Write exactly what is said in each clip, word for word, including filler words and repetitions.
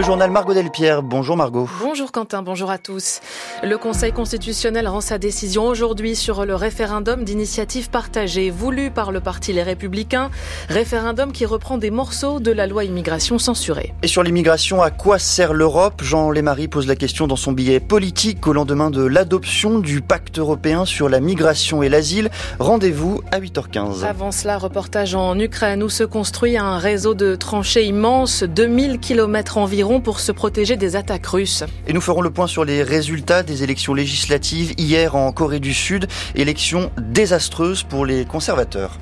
Le journal Margot Delpierre. Bonjour Margot. Bonjour Quentin, bonjour à tous. Le Conseil constitutionnel rend sa décision aujourd'hui sur le référendum d'initiative partagée voulu par le parti Les Républicains. Référendum qui reprend des morceaux de la loi immigration censurée. Et sur l'immigration, à quoi sert l'Europe ? Jean Lémarie pose la question dans son billet politique au lendemain de l'adoption du pacte européen sur la migration et l'asile. Rendez-vous à huit heures quinze. Avant cela, reportage en Ukraine où se construit un réseau de tranchées immenses, deux mille kilomètres environ pour se protéger des attaques russes. Et nous ferons le point sur les résultats des élections législatives hier en Corée du Sud. Élections désastreuses pour les conservateurs.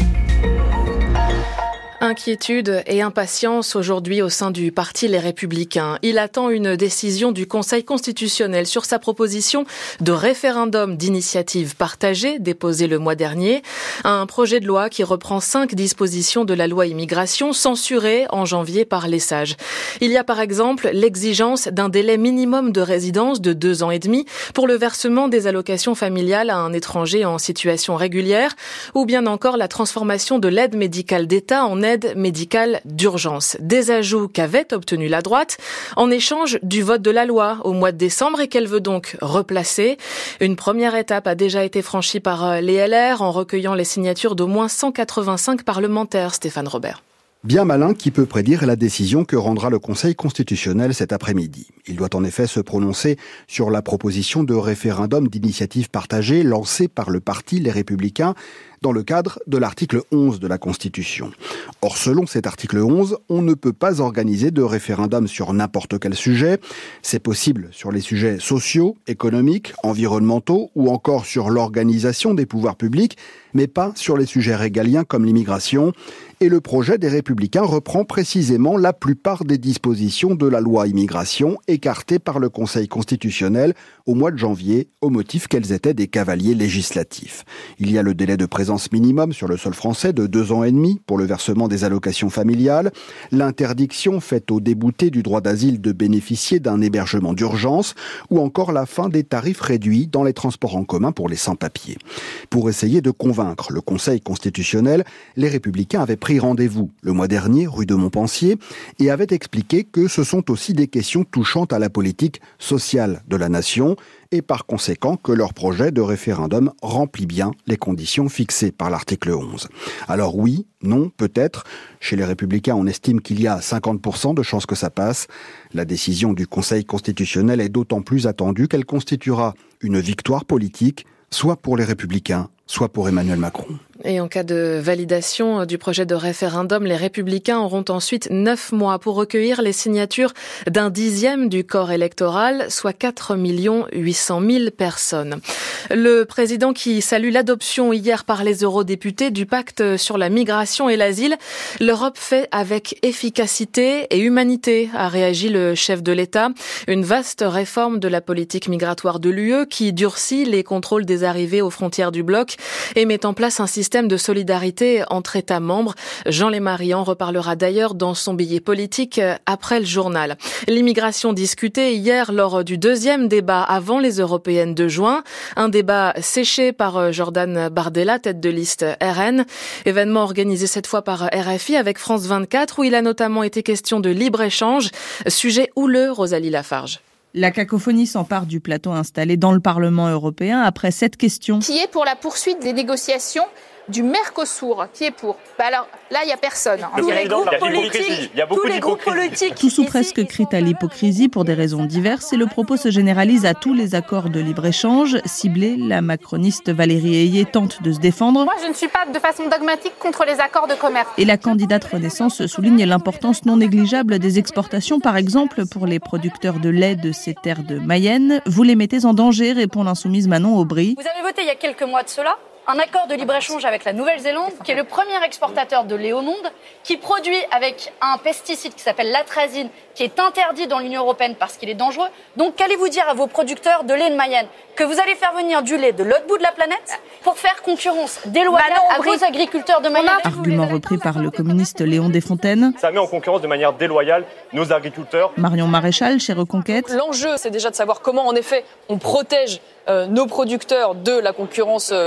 Inquiétude et impatience aujourd'hui au sein du parti Les Républicains. Il attend une décision du Conseil constitutionnel sur sa proposition de référendum d'initiative partagée déposée le mois dernier. Un projet de loi qui reprend cinq dispositions de la loi immigration censurées en janvier par les sages. Il y a par exemple l'exigence d'un délai minimum de résidence de deux ans et demi pour le versement des allocations familiales à un étranger en situation régulière ou bien encore la transformation de l'aide médicale d'État en aide médicale d'urgence. Des ajouts qu'avait obtenu la droite en échange du vote de la loi au mois de décembre et qu'elle veut donc replacer. Une première étape a déjà été franchie par les L R en recueillant les signatures d'au moins cent quatre-vingt-cinq parlementaires. Stéphane Robert. Bien malin qui peut prédire la décision que rendra le Conseil constitutionnel cet après-midi. Il doit en effet se prononcer sur la proposition de référendum d'initiative partagée lancée par le parti Les Républicains dans le cadre de l'article onze de la Constitution. Or, selon cet article onze, on ne peut pas organiser de référendum sur n'importe quel sujet. C'est possible sur les sujets sociaux, économiques, environnementaux ou encore sur l'organisation des pouvoirs publics, mais pas sur les sujets régaliens comme l'immigration. Et le projet des Républicains reprend précisément la plupart des dispositions de la loi immigration écartées par le Conseil constitutionnel au mois de janvier au motif qu'elles étaient des cavaliers législatifs. Il y a le délai de présence minimum sur le sol français de deux ans et demi pour le versement des allocations familiales, l'interdiction faite aux déboutés du droit d'asile de bénéficier d'un hébergement d'urgence ou encore la fin des tarifs réduits dans les transports en commun pour les sans-papiers. Pour essayer de convaincre le Conseil constitutionnel, les Républicains avaient pris rendez-vous le mois dernier rue de Montpensier et avaient expliqué que ce sont aussi des questions touchant à la politique sociale de la nation et par conséquent que leur projet de référendum remplit bien les conditions fixées par l'article onze. Alors oui, non, peut-être. Chez les Républicains, on estime qu'il y a cinquante pour cent de chances que ça passe. La décision du Conseil constitutionnel est d'autant plus attendue qu'elle constituera une victoire politique, soit pour les Républicains, soit pour Emmanuel Macron. Et en cas de validation du projet de référendum, les Républicains auront ensuite neuf mois pour recueillir les signatures d'un dixième du corps électoral, soit quatre millions huit cent mille personnes. Le président qui salue l'adoption hier par les eurodéputés du pacte sur la migration et l'asile, l'Europe fait avec efficacité et humanité, a réagi le chef de l'État. Une vaste réforme de la politique migratoire de l'U E qui durcit les contrôles des arrivées aux frontières du bloc et met en place un système de solidarité entre États membres. Jean Lémarie en reparlera d'ailleurs dans son billet politique après le journal. L'immigration discutée hier lors du deuxième débat avant les européennes de juin. Un débat séché par Jordan Bardella, tête de liste R N. Événement organisé cette fois par R F I avec France vingt-quatre où il a notamment été question de libre-échange. Sujet houleux, Rosalie Lafarge. La cacophonie s'empare du plateau installé dans le Parlement européen après cette question. Qui est pour la poursuite des négociations du Mercosur? Qui est pour? Bah alors là, il n'y a personne. Le Tous les groupes politiques, il y a beaucoup d'hypocrisie. Tout sous presque crie à l'hypocrisie pour des raisons diverses et le propos se généralise à tous les accords de libre-échange. Ciblée, la macroniste Valérie Ayé tente de se défendre. Moi, je ne suis pas de façon dogmatique contre les accords de commerce. Et la candidate Renaissance souligne l'importance non négligeable des exportations, par exemple pour les producteurs de lait de ces terres de Mayenne. Vous les mettez en danger, répond l'insoumise Manon Aubry. Vous avez voté il y a quelques mois de cela un accord de libre-échange avec la Nouvelle-Zélande, qui est le premier exportateur de lait au monde, qui produit avec un pesticide qui s'appelle l'atrazine, qui est interdit dans l'Union européenne parce qu'il est dangereux. Donc, qu'allez-vous dire à vos producteurs de lait de Mayenne? Que vous allez faire venir du lait de l'autre bout de la planète pour faire concurrence déloyale à vos agriculteurs de Mayenne? Argument repris par le communiste Léon Desfontaines. Ça met en concurrence de manière déloyale nos agriculteurs. Marion Maréchal, chez Reconquête. L'enjeu, c'est déjà de savoir comment, en effet, on protège euh, nos producteurs de la concurrence euh, déloyale.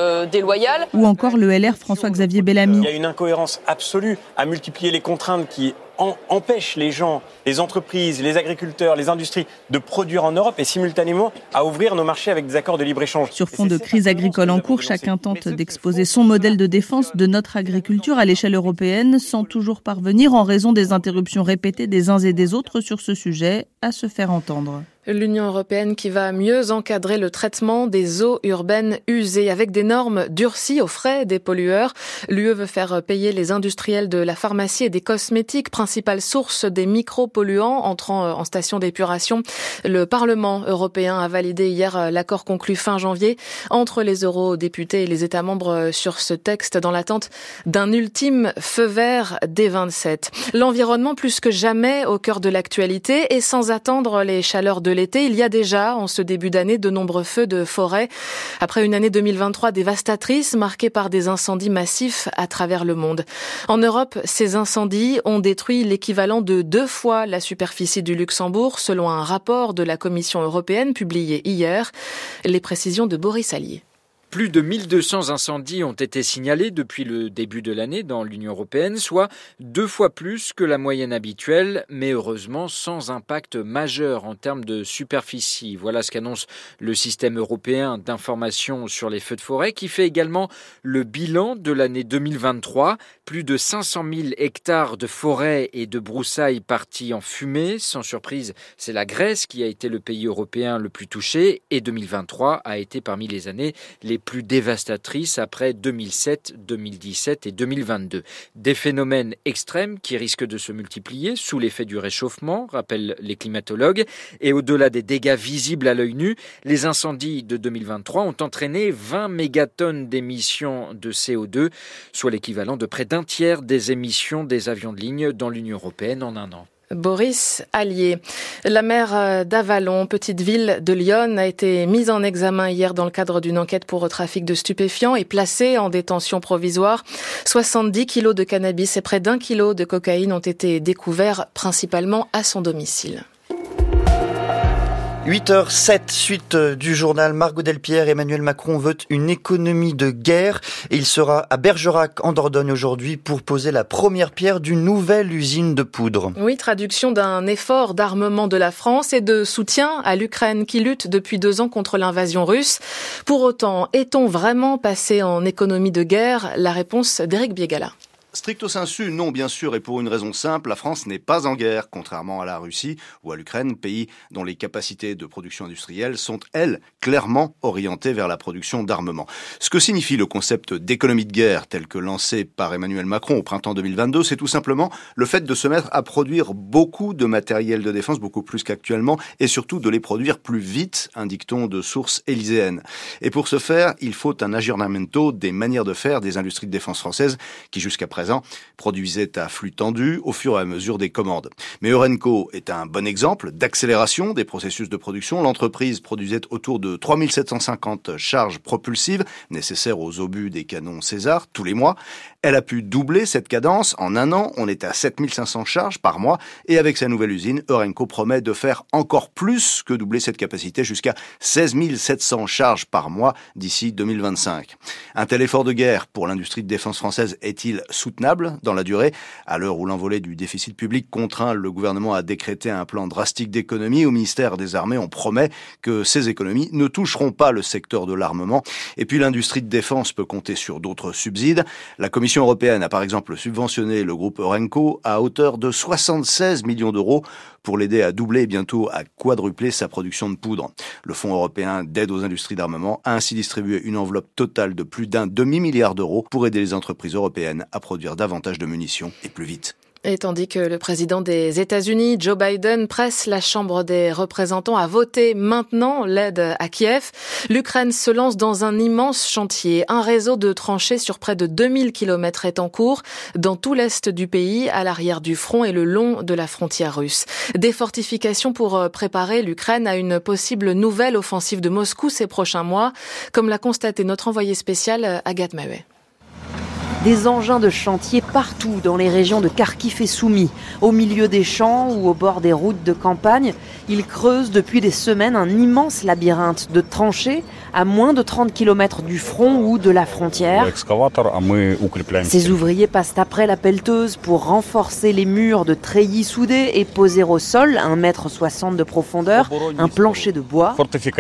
déloyale. Ou encore le L R François-Xavier Bellamy. Il y a une incohérence absolue à multiplier les contraintes qui en empêchent les gens, les entreprises, les agriculteurs, les industries de produire en Europe et simultanément à ouvrir nos marchés avec des accords de libre-échange. Sur fond de crise agricole en cours, chacun tente d'exposer son modèle de défense de notre agriculture à l'échelle européenne sans toujours parvenir, en raison des interruptions répétées des uns et des autres sur ce sujet, à se faire entendre. L'Union européenne qui va mieux encadrer le traitement des eaux urbaines usées avec des normes durcies aux frais des pollueurs. L'U E veut faire payer les industriels de la pharmacie et des cosmétiques, principale source des micropolluants entrant en station d'épuration. Le Parlement européen a validé hier l'accord conclu fin janvier entre les eurodéputés et les États membres sur ce texte dans l'attente d'un ultime feu vert des vingt-sept. L'environnement plus que jamais au cœur de l'actualité et sans attendre les chaleurs de l'été, il y a déjà, en ce début d'année, de nombreux feux de forêt. Après une année deux mille vingt-trois dévastatrice, marquée par des incendies massifs à travers le monde. En Europe, ces incendies ont détruit l'équivalent de deux fois la superficie du Luxembourg, selon un rapport de la Commission européenne publié hier. Les précisions de Boris Allier. Plus de mille deux cents incendies ont été signalés depuis le début de l'année dans l'Union européenne, soit deux fois plus que la moyenne habituelle, mais heureusement sans impact majeur en termes de superficie. Voilà ce qu'annonce le système européen d'information sur les feux de forêt, qui fait également le bilan de l'année deux mille vingt-trois. Plus de cinq cent mille hectares de forêt et de broussailles partis en fumée. Sans surprise, c'est la Grèce qui a été le pays européen le plus touché, et deux mille vingt-trois a été parmi les années les plus dévastatrices après deux mille sept, deux mille dix-sept et deux mille vingt-deux. Des phénomènes extrêmes qui risquent de se multiplier sous l'effet du réchauffement, rappellent les climatologues. Et au-delà des dégâts visibles à l'œil nu, les incendies de deux mille vingt-trois ont entraîné vingt mégatonnes d'émissions de C O deux, soit l'équivalent de près d'un tiers des émissions des avions de ligne dans l'Union européenne en un an. Boris Allier. La maire d'Avallon, petite ville de Lyon, a été mise en examen hier dans le cadre d'une enquête pour trafic de stupéfiants et placée en détention provisoire. soixante-dix kilos de cannabis et près d'un kilo de cocaïne ont été découverts principalement à son domicile. huit heures sept, suite du journal. Margot Delpierre, Emmanuel Macron veut une économie de guerre et il sera à Bergerac en Dordogne aujourd'hui pour poser la première pierre d'une nouvelle usine de poudre. Oui, traduction d'un effort d'armement de la France et de soutien à l'Ukraine qui lutte depuis deux ans contre l'invasion russe. Pour autant, est-on vraiment passé en économie de guerre? La réponse d'Éric Biégala. Stricto sensu, non, bien sûr, et pour une raison simple, la France n'est pas en guerre, contrairement à la Russie ou à l'Ukraine, pays dont les capacités de production industrielle sont, elles, clairement orientées vers la production d'armement. Ce que signifie le concept d'économie de guerre tel que lancé par Emmanuel Macron au printemps deux mille vingt-deux, c'est tout simplement le fait de se mettre à produire beaucoup de matériel de défense, beaucoup plus qu'actuellement, et surtout de les produire plus vite, un dicton de source élyséenne. Et pour ce faire, il faut un aggiornamento des manières de faire des industries de défense françaises qui, jusqu'à présent, produisait à flux tendu au fur et à mesure des commandes. Mais Eurenco est un bon exemple d'accélération des processus de production. L'entreprise produisait autour de trois mille sept cent cinquante charges propulsives nécessaires aux obus des canons César tous les mois. Elle a pu doubler cette cadence. En un an, on est à sept mille cinq cents charges par mois. Et avec sa nouvelle usine, Eurenco promet de faire encore plus que doubler cette capacité jusqu'à seize mille sept cents charges par mois d'ici deux mille vingt-cinq. Un tel effort de guerre pour l'industrie de défense française est-il soutenable dans la durée? À l'heure où l'envolée du déficit public contraint le gouvernement à décréter un plan drastique d'économie, au ministère des Armées, on promet que ces économies ne toucheront pas le secteur de l'armement. Et puis l'industrie de défense peut compter sur d'autres subsides. La Commission européenne a par exemple subventionné le groupe Eurenco à hauteur de soixante-seize millions d'euros pour l'aider à doubler et bientôt à quadrupler sa production de poudre. Le Fonds européen d'aide aux industries d'armement a ainsi distribué une enveloppe totale de plus d'un demi-milliard d'euros pour aider les entreprises européennes à produire davantage de munitions et plus vite. Et tandis que le président des États-Unis, Joe Biden, presse la Chambre des représentants à voter maintenant l'aide à Kiev, l'Ukraine se lance dans un immense chantier. Un réseau de tranchées sur près de deux mille kilomètres est en cours dans tout l'est du pays, à l'arrière du front et le long de la frontière russe. Des fortifications pour préparer l'Ukraine à une possible nouvelle offensive de Moscou ces prochains mois, comme l'a constaté notre envoyé spécial Agathe Mahé. Des engins de chantier partout dans les régions de Kharkiv et Soumy. Au milieu des champs ou au bord des routes de campagne, ils creusent depuis des semaines un immense labyrinthe de tranchées à moins de trente kilomètres du front ou de la frontière. Ces ouvriers passent après la pelleteuse pour renforcer les murs de treillis soudés et poser au sol, un mètre soixante de profondeur, un plancher de bois.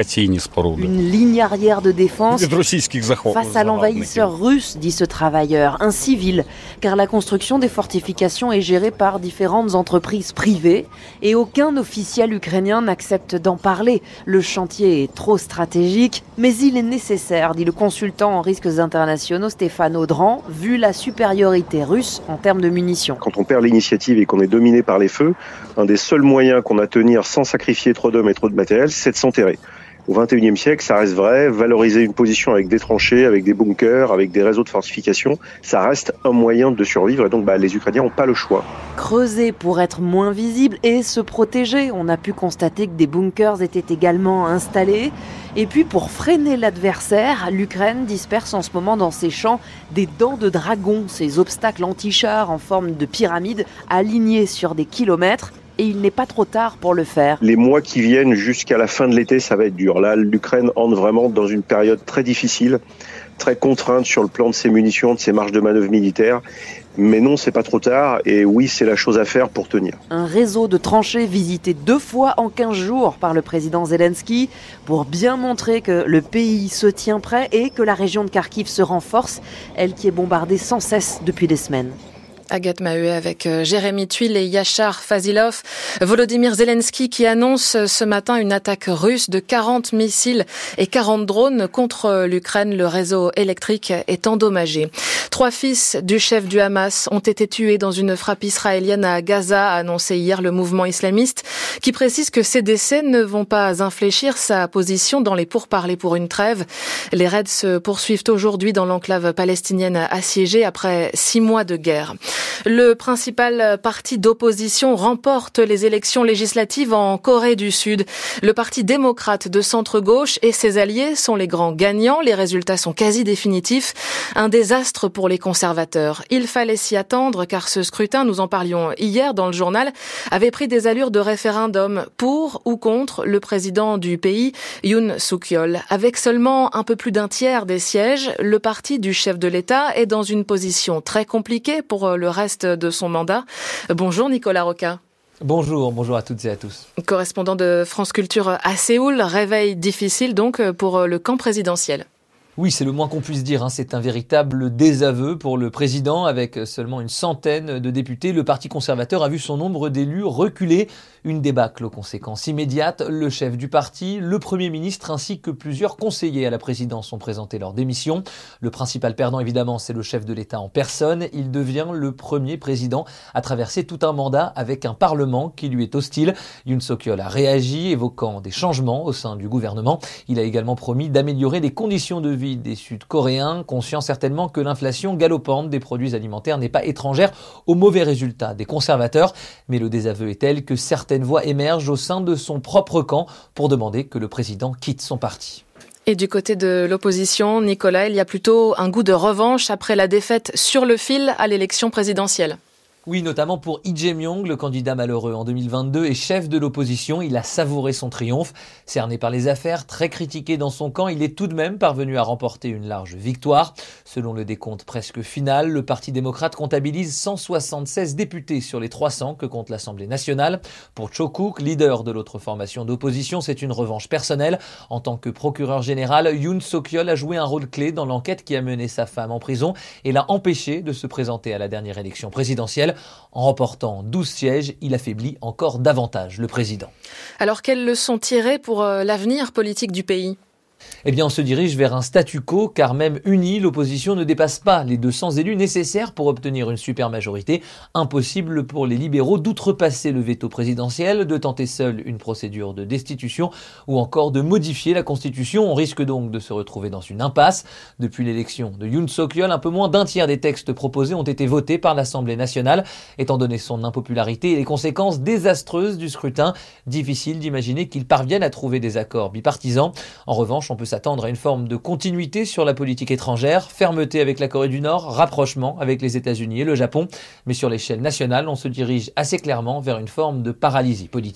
Une ligne arrière de défense face à l'envahisseur russe, dit ce travailleur, un civil, car la construction des fortifications est gérée par différentes entreprises privées et aucun officiel ukrainien n'accepte d'en parler. Le chantier est trop stratégique, mais il est nécessaire, dit le consultant en risques internationaux Stéphane Audran, vu la supériorité russe en termes de munitions. Quand on perd l'initiative et qu'on est dominé par les feux, un des seuls moyens qu'on a à tenir sans sacrifier trop d'hommes et trop de matériel, c'est de s'enterrer. Au vingt et unième siècle, ça reste vrai, valoriser une position avec des tranchées, avec des bunkers, avec des réseaux de fortification, ça reste un moyen de survivre et donc bah, les Ukrainiens n'ont pas le choix. Creuser pour être moins visible et se protéger. On a pu constater que des bunkers étaient également installés. Et puis pour freiner l'adversaire, l'Ukraine disperse en ce moment dans ses champs des dents de dragon, ces obstacles anti-chars en forme de pyramide alignés sur des kilomètres. Et il n'est pas trop tard pour le faire. Les mois qui viennent jusqu'à la fin de l'été, ça va être dur. Là, l'Ukraine entre vraiment dans une période très difficile, très contrainte sur le plan de ses munitions, de ses marges de manœuvre militaires. Mais non, c'est pas trop tard. Et oui, c'est la chose à faire pour tenir. Un réseau de tranchées visité deux fois en quinze jours par le président Zelensky pour bien montrer que le pays se tient prêt et que la région de Kharkiv se renforce, elle qui est bombardée sans cesse depuis des semaines. Agathe Maheuet avec Jérémy Tuile et Yachar Fazilov. Volodymyr Zelensky qui annonce ce matin une attaque russe de quarante missiles et quarante drones contre l'Ukraine. Le réseau électrique est endommagé. Trois fils du chef du Hamas ont été tués dans une frappe israélienne à Gaza, a annoncé hier le mouvement islamiste, qui précise que ces décès ne vont pas infléchir sa position dans les pourparlers pour une trêve. Les raids se poursuivent aujourd'hui dans l'enclave palestinienne assiégée après six mois de guerre. Le principal parti d'opposition remporte les élections législatives en Corée du Sud. Le parti démocrate de centre-gauche et ses alliés sont les grands gagnants. Les résultats sont quasi définitifs. Un désastre pour les conservateurs. Il fallait s'y attendre car ce scrutin, nous en parlions hier dans le journal, avait pris des allures de référendum pour ou contre le président du pays, Yoon Suk-yeol. Avec seulement un peu plus d'un tiers des sièges, le parti du chef de l'État est dans une position très compliquée pour le reste de son mandat. Bonjour Nicolas Roca. Bonjour, bonjour à toutes et à tous. Correspondant de France Culture à Séoul, réveil difficile donc pour le camp présidentiel. Oui, c'est le moins qu'on puisse dire. Hein. C'est un véritable désaveu pour le président. Avec seulement une centaine de députés, le Parti conservateur a vu son nombre d'élus reculer. Une débâcle aux conséquences immédiates. Le chef du parti, le Premier ministre ainsi que plusieurs conseillers à la présidence ont présenté leur démission. Le principal perdant, évidemment, c'est le chef de l'État en personne. Il devient le premier président à traverser tout un mandat avec un parlement qui lui est hostile. Yoon Suk-yeol a réagi, évoquant des changements au sein du gouvernement. Il a également promis d'améliorer les conditions de vie des Sud-Coréens, conscient certainement que l'inflation galopante des produits alimentaires n'est pas étrangère aux mauvais résultats des conservateurs. Mais le désaveu est tel que certaines voix émergent au sein de son propre camp pour demander que le président quitte son parti. Et du côté de l'opposition, Nicolas, il y a plutôt un goût de revanche après la défaite sur le fil à l'élection présidentielle. Oui, notamment pour Lee Jae-myung, le candidat malheureux en deux mille vingt-deux et chef de l'opposition. Il a savouré son triomphe. Cerné par les affaires, très critiqué dans son camp, il est tout de même parvenu à remporter une large victoire. Selon le décompte presque final, le Parti démocrate comptabilise cent soixante-seize députés sur les trois cents que compte l'Assemblée nationale. Pour Cho Kuk, leader de l'autre formation d'opposition, c'est une revanche personnelle. En tant que procureur général, Yoon Suk-yeol a joué un rôle clé dans l'enquête qui a mené sa femme en prison et l'a empêché de se présenter à la dernière élection présidentielle. En remportant douze sièges, il affaiblit encore davantage le président. Alors, quelles leçons tirer pour l'avenir politique du pays ? Eh bien, on se dirige vers un statu quo, car même unie, l'opposition ne dépasse pas les deux cents élus nécessaires pour obtenir une supermajorité. Impossible pour les libéraux d'outrepasser le veto présidentiel, de tenter seul une procédure de destitution ou encore de modifier la Constitution. On risque donc de se retrouver dans une impasse. Depuis l'élection de Yoon Suk-yeol, un peu moins d'un tiers des textes proposés ont été votés par l'Assemblée nationale. Étant donné son impopularité et les conséquences désastreuses du scrutin, difficile d'imaginer qu'il parvienne à trouver des accords bipartisans. En revanche, on peut s'attendre à une forme de continuité sur la politique étrangère, fermeté avec la Corée du Nord, rapprochement avec les États-Unis et le Japon. Mais sur l'échelle nationale, on se dirige assez clairement vers une forme de paralysie politique.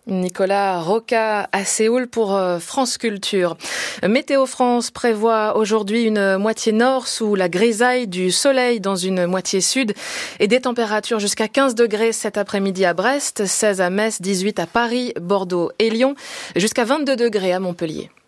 Nicolas Roca à Séoul pour France Culture. Météo France prévoit aujourd'hui une moitié nord sous la grisaille, du soleil dans une moitié sud et des températures jusqu'à quinze degrés cet après-midi à Brest, seize à Metz, dix-huit à Paris, Bordeaux et Lyon, jusqu'à vingt-deux degrés à Montpellier.